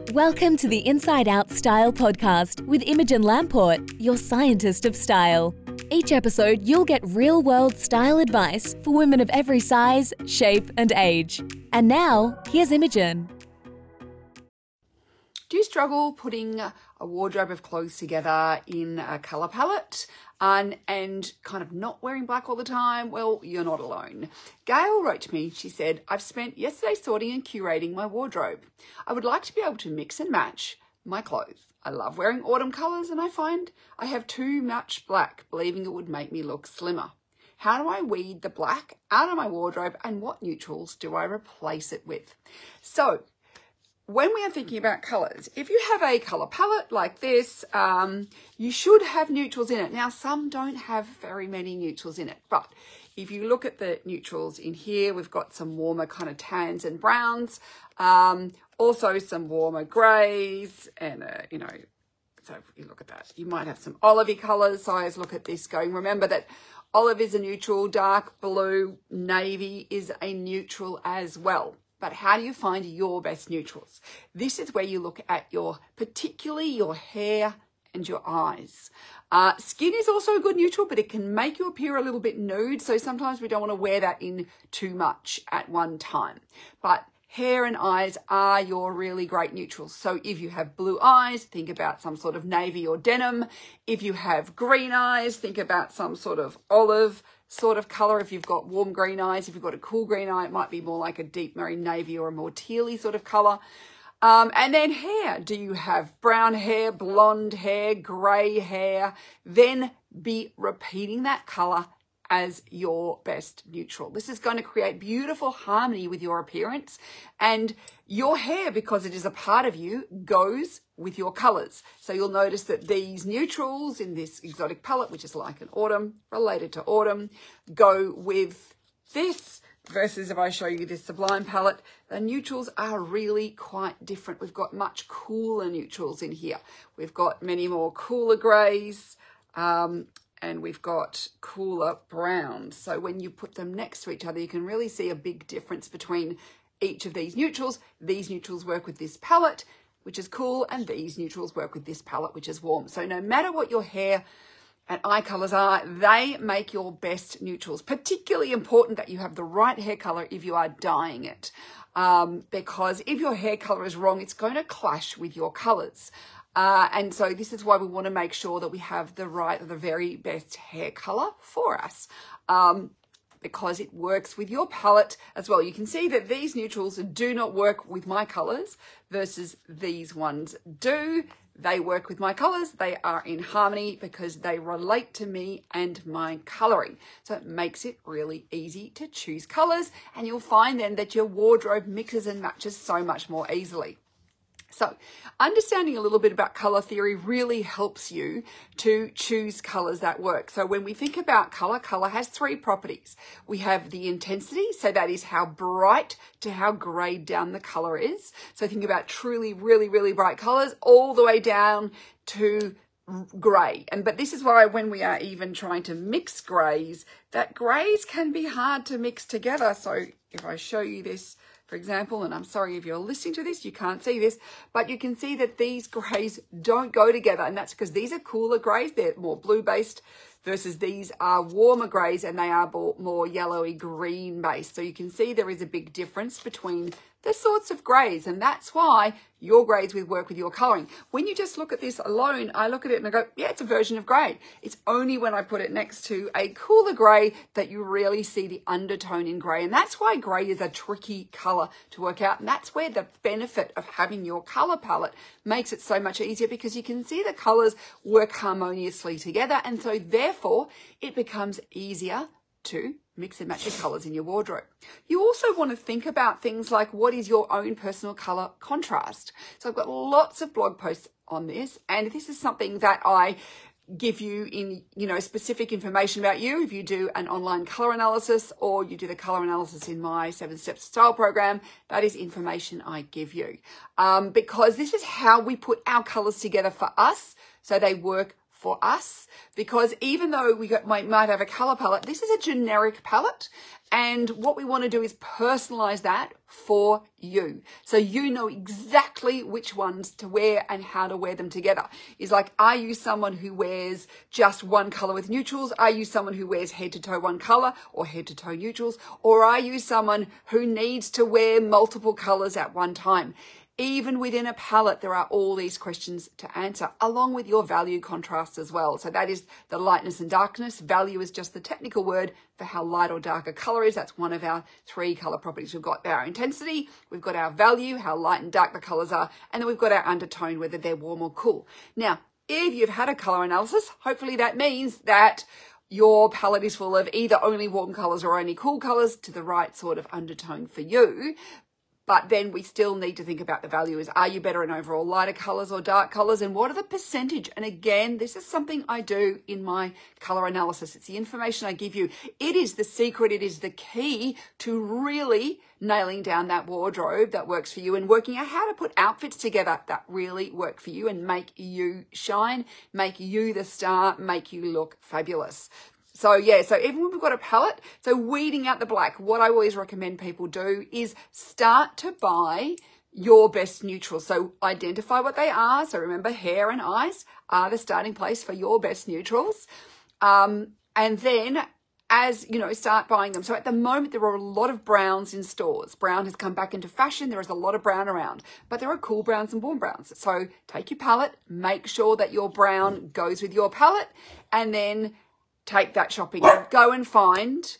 Welcome to the Inside Out Style podcast with Imogen Lamport, your scientist of style. Each episode, you'll get real-world style advice for women of every size, shape, and age. And now, here's Imogen. Do you struggle putting a wardrobe of clothes together in a colour palette and kind of not wearing black all the time? Well, you're not alone. Gail wrote to me. She said, I've spent yesterday sorting and curating my wardrobe. I would like to be able to mix and match my clothes. I love wearing autumn colours and I find I have too much black, believing it would make me look slimmer. How do I weed the black out of my wardrobe and what neutrals do I replace it with? So, when we are thinking about colours, if you have a colour palette like this, you should have neutrals in it. Now, some don't have very many neutrals in it, but if you look at the neutrals in here, we've got some warmer kind of tans and browns, also some warmer greys, and, so if you look at that, you might have some olivey colours. So I always look at this going, remember that olive is a neutral, dark blue, navy is a neutral as well. But how do you find your best neutrals? This is where you look at particularly your hair and your eyes. Skin is also a good neutral, but it can make you appear a little bit nude. So sometimes we don't want to wear that in too much at one time. But hair and eyes are your really great neutrals. So if you have blue eyes, think about some sort of navy or denim. If you have green eyes, think about some sort of olive sort of colour. If you've got warm green eyes, if you've got a cool green eye, it might be more like a deep marine navy or a more tealy sort of colour. And then hair. Do you have brown hair, blonde hair, grey hair? Then be repeating that colour as your best neutral. This is going to create beautiful harmony with your appearance, and your hair, because it is a part of you, goes with your colours. So you'll notice that these neutrals in this exotic palette, which is like an autumn, related to autumn, go with this, versus if I show you this Sublime palette, the neutrals are really quite different. We've got much cooler neutrals in here. We've got many more cooler greys, and we've got cooler browns. So when you put them next to each other, you can really see a big difference between each of these neutrals. These neutrals work with this palette, which is cool, and these neutrals work with this palette, which is warm. So no matter what your hair and eye colours are, they make your best neutrals. Particularly important that you have the right hair colour if you are dyeing it. Because if your hair colour is wrong, it's going to clash with your colours. And so this is why we want to make sure that we have the very best hair colour for us, because it works with your palette as well. You can see that these neutrals do not work with my colours versus these ones do. They work with my colours. They are in harmony because they relate to me and my colouring. So it makes it really easy to choose colours, and you'll find then that your wardrobe mixes and matches so much more easily. So understanding a little bit about colour theory really helps you to choose colours that work. So when we think about colour, colour has three properties. We have the intensity, so that is how bright to how greyed down the colour is. So think about truly, really, really bright colours all the way down to grey. But this is why when we are even trying to mix greys, that greys can be hard to mix together. So if I show you this, for example, and I'm sorry if you're listening to this, you can't see this, but you can see that these greys don't go together. And that's because these are cooler greys. They're more blue-based versus these are warmer greys, and they are more yellowy green based. So you can see there is a big difference between the sorts of greys, and that's why your greys will work with your colouring. When you just look at this alone, I look at it and I go, yeah, it's a version of grey. It's only when I put it next to a cooler grey that you really see the undertone in grey. And that's why grey is a tricky colour to work out. And that's where the benefit of having your colour palette makes it so much easier, because you can see the colours work harmoniously together. And so therefore it becomes easier to mix and match your colours in your wardrobe. You also want to think about things like, what is your own personal colour contrast? So I've got lots of blog posts on this, and this is something that I give you in, specific information about you. If you do an online colour analysis, or you do the colour analysis in my 7 Steps to Style program, that is information I give you. Because this is how we put our colours together for us, so they work for us, because even though we might have a color palette, this is a generic palette. And what we want to do is personalize that for you. So you know exactly which ones to wear and how to wear them together. Is like, are you someone who wears just one color with neutrals? Are you someone who wears head to toe one color or head to toe neutrals? Or are you someone who needs to wear multiple colors at one time? Even within a palette, there are all these questions to answer, along with your value contrast as well. So that is the lightness and darkness. Value is just the technical word for how light or dark a color is. That's one of our 3 color properties. We've got our intensity, we've got our value, how light and dark the colors are, and then we've got our undertone, whether they're warm or cool. Now, if you've had a color analysis, hopefully that means that your palette is full of either only warm colors or only cool colors to the right sort of undertone for you. But then we still need to think about the value. Are you better in overall lighter colors or dark colors? And what are the percentage? And again, this is something I do in my color analysis. It's the information I give you. It is the secret. It is the key to really nailing down that wardrobe that works for you and working out how to put outfits together that really work for you and make you shine, make you the star, make you look fabulous. So yeah, so even when we've got a palette, so weeding out the black, what I always recommend people do is start to buy your best neutrals. So identify what they are. So remember, hair and eyes are the starting place for your best neutrals. And then as you know, start buying them. So at the moment, there are a lot of browns in stores. Brown has come back into fashion. There is a lot of brown around, but there are cool browns and warm browns. So take your palette, make sure that your brown goes with your palette, and then take that shopping. Go and find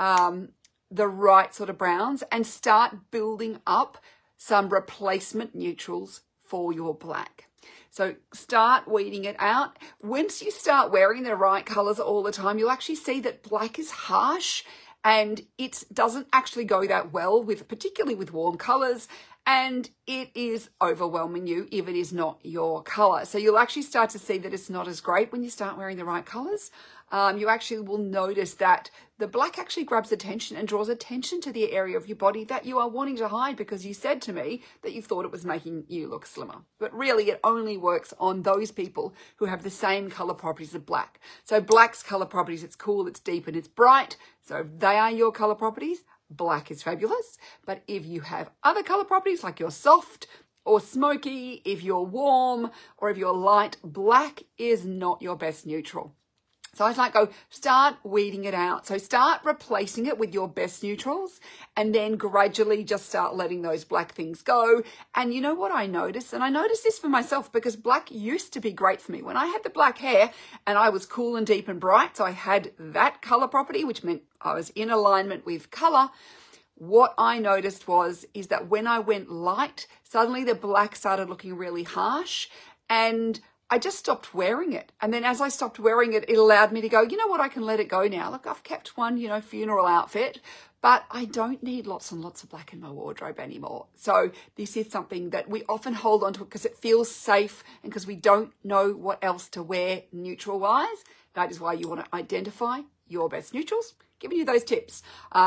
the right sort of browns and start building up some replacement neutrals for your black. So start weeding it out. Once you start wearing the right colors all the time, you'll actually see that black is harsh and it doesn't actually go that well with, particularly with warm colors, and it is overwhelming you if it is not your color. So you'll actually start to see that it's not as great when you start wearing the right colors. You actually will notice that the black actually grabs attention and draws attention to the area of your body that you are wanting to hide, because you said to me that you thought it was making you look slimmer. But really, it only works on those people who have the same color properties of black. So black's color properties, it's cool, it's deep, and it's bright. So if they are your color properties, black is fabulous. But if you have other color properties, like you're soft or smoky, if you're warm, or if you're light, black is not your best neutral. So I like go start weeding it out. So start replacing it with your best neutrals, and then gradually just start letting those black things go. And you know what I noticed? And I noticed this for myself, because black used to be great for me. When I had the black hair and I was cool and deep and bright, so I had that color property, which meant I was in alignment with color. What I noticed is that when I went light, suddenly the black started looking really harsh, and I just stopped wearing it. And then as I stopped wearing it, it allowed me to go, you know what, I can let it go now. Look, I've kept one, funeral outfit, but I don't need lots and lots of black in my wardrobe anymore. So this is something that we often hold on to because it feels safe and because we don't know what else to wear neutral wise. That is why you want to identify your best neutrals. Giving you those tips.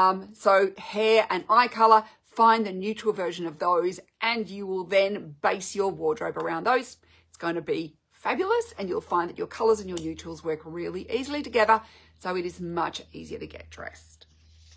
So hair and eye color, find the neutral version of those, and you will then base your wardrobe around those. It's going to be fabulous, and you'll find that your colors and your neutrals work really easily together, so it is much easier to get dressed.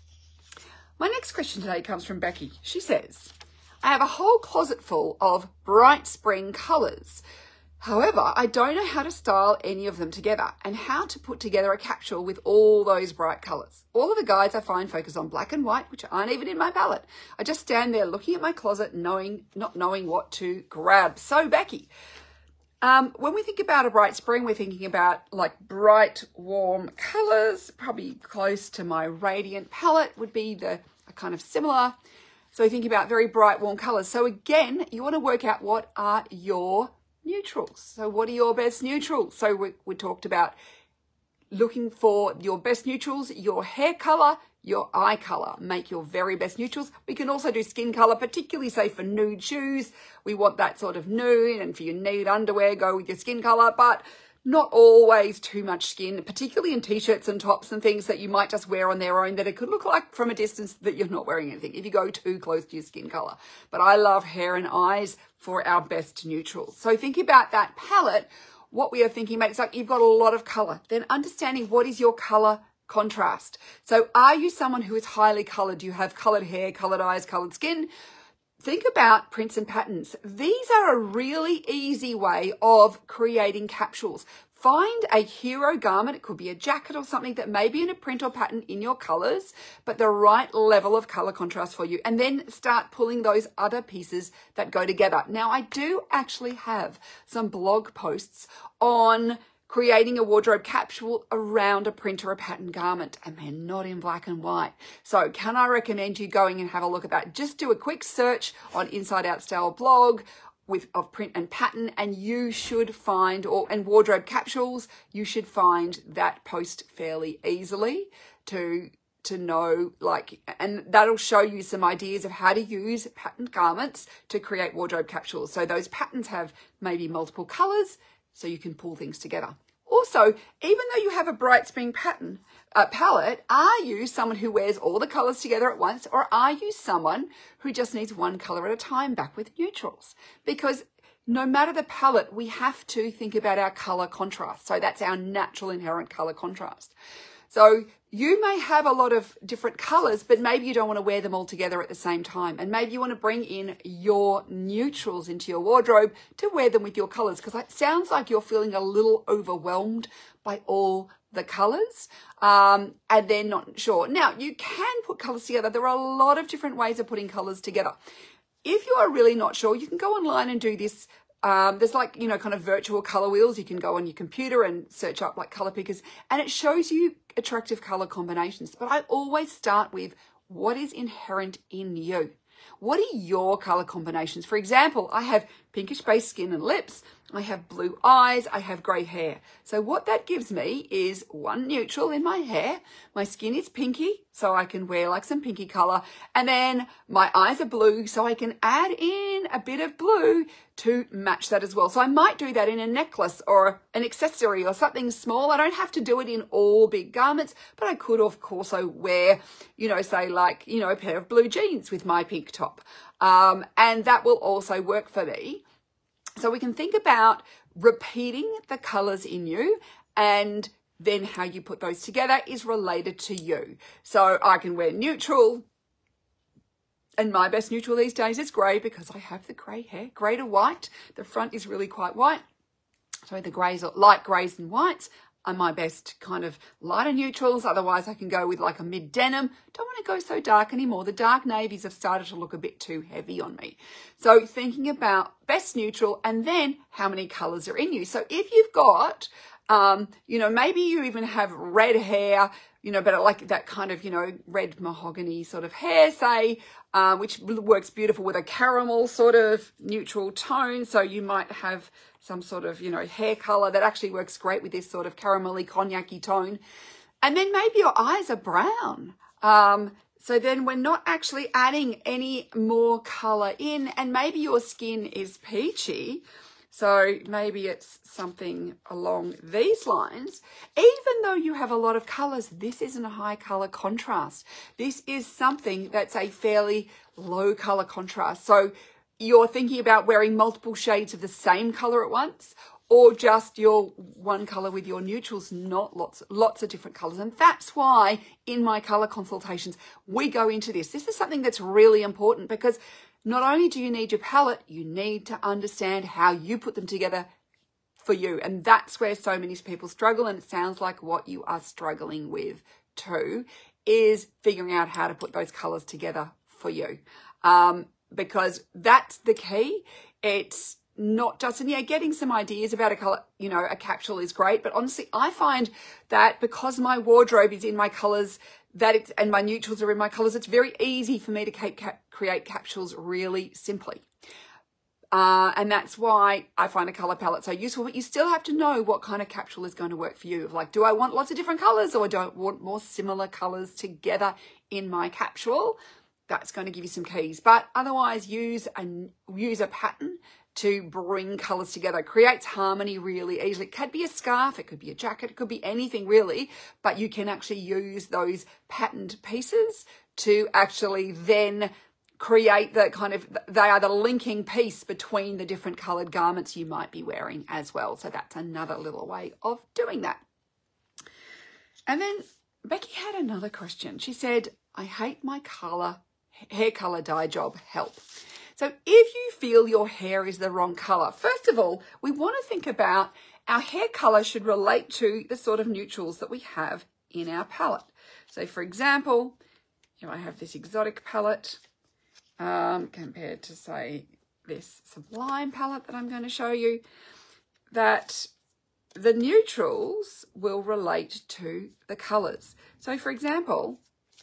My next question today comes from Becky. She says, I have a whole closet full of bright spring colors. However, I don't know how to style any of them together and how to put together a capsule with all those bright colors. All of the guides I find focus on black and white, which aren't even in my palette. I just stand there looking at my closet, not knowing what to grab. So Becky, when we think about a bright spring, we're thinking about like bright, warm colors, probably close to my Radiant palette would be the kind of similar. So we think about very bright, warm colors. So again, you want to work out what are your neutrals. So what are your best neutrals? So we talked about looking for your best neutrals, your hair color, your eye color. Make your very best neutrals. We can also do skin color, particularly say for nude shoes. We want that sort of nude, and for your nude underwear, go with your skin color, but not always too much skin, particularly in t-shirts and tops and things that you might just wear on their own that it could look like from a distance that you're not wearing anything if you go too close to your skin color. But I love hair and eyes for our best neutrals. So think about that palette. what we are thinking about, it's like you've got a lot of color. Then understanding what is your color contrast. So are you someone who is highly colored? Do you have colored hair, colored eyes, colored skin? Think about prints and patterns. These are a really easy way of creating capsules. Find a hero garment. It could be a jacket or something that may be in a print or pattern in your colors, but the right level of color contrast for you. And then start pulling those other pieces that go together. Now, I do actually have some blog posts on creating a wardrobe capsule around a print or a pattern garment, and they're not in black and white. So can I recommend you going and have a look at that? Just do a quick search on Inside Out Style blog of print and pattern, and you should find, and wardrobe capsules, you should find that post fairly easily to know, like, and that'll show you some ideas of how to use patterned garments to create wardrobe capsules. So those patterns have maybe multiple colors, so you can pull things together. Also, even though you have a bright spring pattern palette, are you someone who wears all the colors together at once, or are you someone who just needs one color at a time back with neutrals? Because no matter the palette, we have to think about our color contrast. So that's our natural inherent color contrast. So you may have a lot of different colors, but maybe you don't want to wear them all together at the same time. And maybe you want to bring in your neutrals into your wardrobe to wear them with your colors, because it sounds like you're feeling a little overwhelmed by all the colors, and they're not sure. Now, you can put colors together. There are a lot of different ways of putting colors together. If you are really not sure, you can go online and do this. There's like, you know, kind of virtual color wheels. You can go on your computer and search up like color pickers, and it shows you attractive color combinations. But I always start with what is inherent in you. What are your color combinations? For example, I have pinkish base skin and lips. I have blue eyes. I have gray hair. So what that gives me is one neutral in my hair. My skin is pinky, so I can wear like some pinky color. And then my eyes are blue, so I can add in a bit of blue to match that as well. So I might do that in a necklace or an accessory or something small. I don't have to do it in all big garments, but I could, of course, wear, you know, say like, you know, a pair of blue jeans with my pink top. And that will also work for me. So we can think about repeating the colors in you, and then how you put those together is related to you. So I can wear neutral, and my best neutral these days is grey because I have the grey hair, grey to white. The front is really quite white. So the greys, light greys and whites are my best kind of lighter neutrals. Otherwise I can go with like a mid denim. Don't want to go so dark anymore. The dark navies have started to look a bit too heavy on me. So thinking about best neutral, and then how many colors are in you. So if you've got, you know, maybe you even have red hair, you know, but like that kind of, you know, red mahogany sort of hair, say, which works beautiful with a caramel sort of neutral tone. So you might have some sort of, you know, hair color that actually works great with this sort of caramelly cognac-y tone. And then maybe your eyes are brown. So then we're not actually adding any more color in, and maybe your skin is peachy. So maybe it's something along these lines. Even though you have a lot of colors, this isn't a high color contrast. This is something that's a fairly low color contrast. So you're thinking about wearing multiple shades of the same color at once, or just your one color with your neutrals, not lots of different colors. And that's why in my color consultations, we go into this. This is something that's really important, because not only do you need your palette, you need to understand how you put them together for you. And that's where so many people struggle. And it sounds like what you are struggling with too, is figuring out how to put those colors together for you. Because that's the key. It's not just, and yeah, getting some ideas about a color, you know, a capsule is great. But honestly, I find that because my wardrobe is in my colors, and my neutrals are in my colors, it's very easy for me to create capsules really simply. And that's why I find a color palette so useful. But you still have to know what kind of capsule is going to work for you. Like, do I want lots of different colors, or do I want more similar colors together in my capsule? That's going to give you some keys. But otherwise, use a pattern to bring colors together. It creates harmony really easily. It could be a scarf, it could be a jacket, it could be anything really, but you can actually use those patterned pieces to actually then create the kind of, they are the linking piece between the different coloured garments you might be wearing as well. So that's another little way of doing that. And then Becky had another question. She said, I hate my hair colour dye job, help. So if you feel your hair is the wrong colour, first of all, we want to think about our hair colour should relate to the sort of neutrals that we have in our palette. So for example, I have this exotic palette compared to, say, this Sublime palette that I'm going to show you, that the neutrals will relate to the colours. So for example,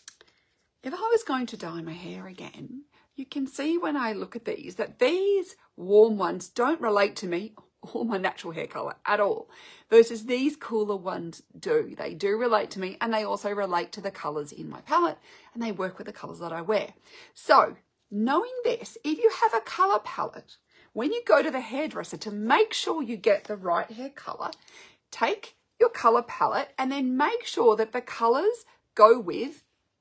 if I was going to dye my hair again, you can see when I look at these that these warm ones don't relate to me or my natural hair colour at all, versus these cooler ones do. They do relate to me, and they also relate to the colours in my palette, and they work with the colours that I wear. So knowing this, if you have a colour palette, when you go to the hairdresser to make sure you get the right hair colour, take your colour palette and then make sure that the colours go with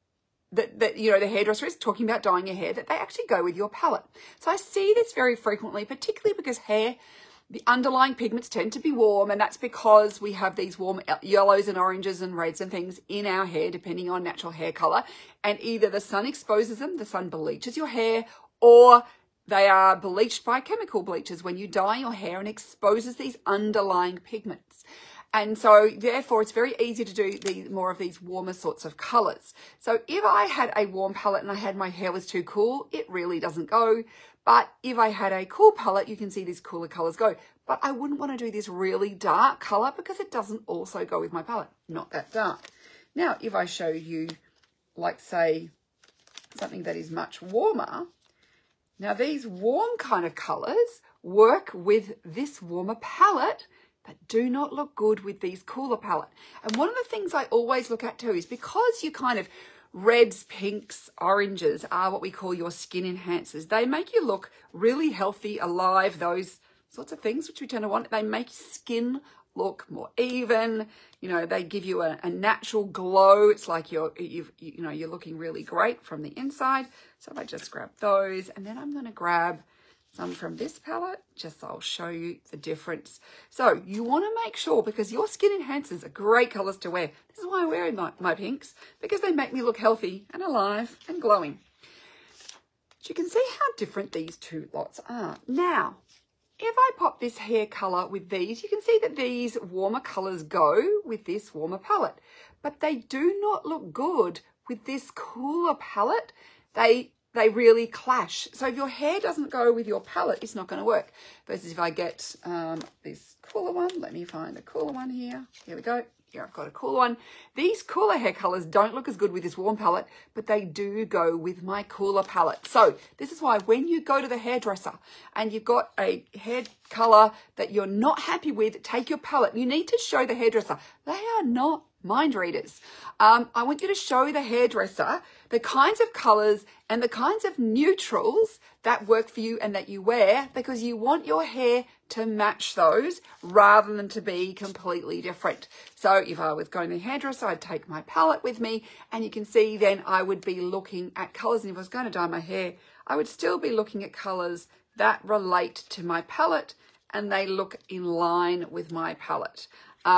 that the hairdresser is talking about dyeing your hair, that they actually go with your palette. So I see this very frequently, particularly because the underlying pigments tend to be warm, and that's because we have these warm yellows and oranges and reds and things in our hair, depending on natural hair colour. And either the sun exposes them, the sun bleaches your hair, or they are bleached by chemical bleachers when you dye your hair and exposes these underlying pigments. And so therefore it's very easy to do more of these warmer sorts of colours. So if I had a warm palette and my hair was too cool, it really doesn't go. But if I had a cool palette, you can see these cooler colours go. But I wouldn't want to do this really dark colour because it doesn't also go with my palette. Not that dark. Now, if I show you, like, say, something that is much warmer, now these warm kind of colours work with this warmer palette, but do not look good with these cooler palette. And one of the things I always look at too is, because you kind of reds, pinks, oranges are what we call your skin enhancers. They make you look really healthy, alive, those sorts of things which we tend to want. They make skin look more even. They give you a natural glow. It's like you're looking really great from the inside. So if I just grab those, and then I'm going to grab some from this palette, just so I'll show you the difference. So you want to make sure, because your skin enhancers are great colours to wear. This is why I'm wearing my pinks, because they make me look healthy and alive and glowing. So you can see how different these two lots are. Now, if I pop this hair colour with these, you can see that these warmer colours go with this warmer palette, but they do not look good with this cooler palette. They really clash. So if your hair doesn't go with your palette, it's not going to work. Versus if I get this cooler one, let me find a cooler one here. Here we go. Here I've got a cooler one. These cooler hair colours don't look as good with this warm palette, but they do go with my cooler palette. So this is why when you go to the hairdresser and you've got a hair colour that you're not happy with, take your palette. You need to show the hairdresser they are not mind readers. I want you to show the hairdresser the kinds of colours and the kinds of neutrals that work for you and that you wear, because you want your hair to match those rather than to be completely different. So if I was going to the hairdresser, I'd take my palette with me, and you can see then I would be looking at colours. And if I was going to dye my hair, I would still be looking at colours that relate to my palette and they look in line with my palette.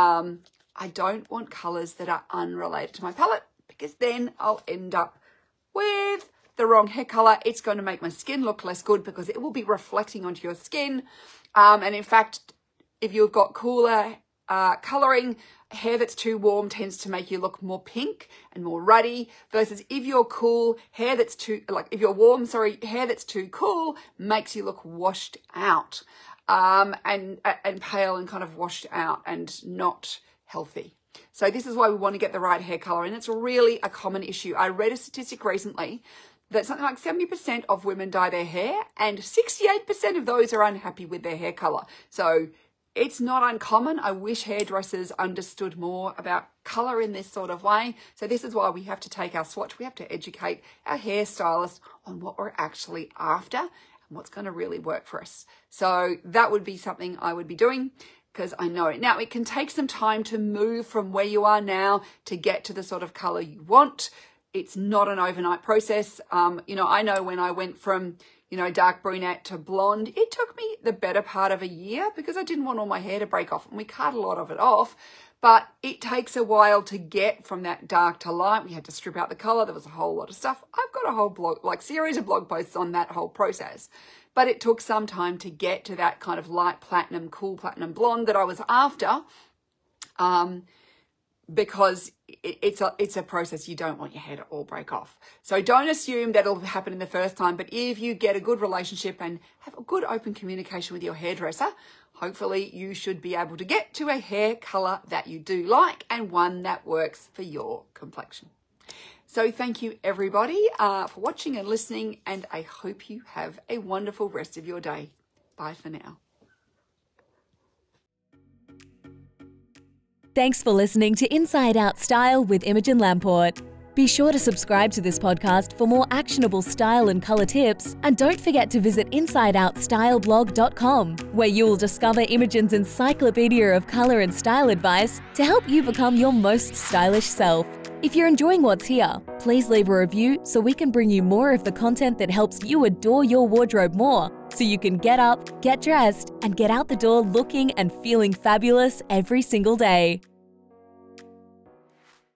I don't want colours that are unrelated to my palette, because then I'll end up with the wrong hair colour. It's going to make my skin look less good because it will be reflecting onto your skin. And in fact, if you've got cooler colouring, hair that's too warm tends to make you look more pink and more ruddy, versus if you're cool, hair that's too, if you're warm, hair that's too cool makes you look washed out, and pale and kind of washed out and not healthy. So this is why we want to get the right hair colour, and it's really a common issue. I read a statistic recently that something like 70% of women dye their hair, and 68% of those are unhappy with their hair colour. So it's not uncommon. I wish hairdressers understood more about colour in this sort of way. So this is why we have to take our swatch. We have to educate our hairstylist on what we're actually after and what's going to really work for us. So that would be something I would be doing, because I know it. Now, it can take some time to move from where you are now to get to the sort of colour you want. it's not an overnight process. I know when I went from, dark brunette to blonde, it took me the better part of a year because I didn't want all my hair to break off, and we cut a lot of it off. But it takes a while to get from that dark to light. We had to strip out the color. There was a whole lot of stuff. I've got a whole series of blog posts on that whole process. But it took some time to get to that kind of light platinum, cool platinum blonde that I was after, because it's a process. You don't want your hair to all break off. So don't assume that it'll happen in the first time. But if you get a good relationship and have a good open communication with your hairdresser, hopefully you should be able to get to a hair color that you do like and one that works for your complexion. So thank you everybody for watching and listening, and I hope you have a wonderful rest of your day. Bye for now. Thanks for listening to Inside Out Style with Imogen Lamport. Be sure to subscribe to this podcast for more actionable style and colour tips, and don't forget to visit InsideOutStyleblog.com, where you will discover Imogen's encyclopedia of colour and style advice to help you become your most stylish self. If you're enjoying what's here, please leave a review so we can bring you more of the content that helps you adore your wardrobe more, so you can get up, get dressed, and get out the door looking and feeling fabulous every single day.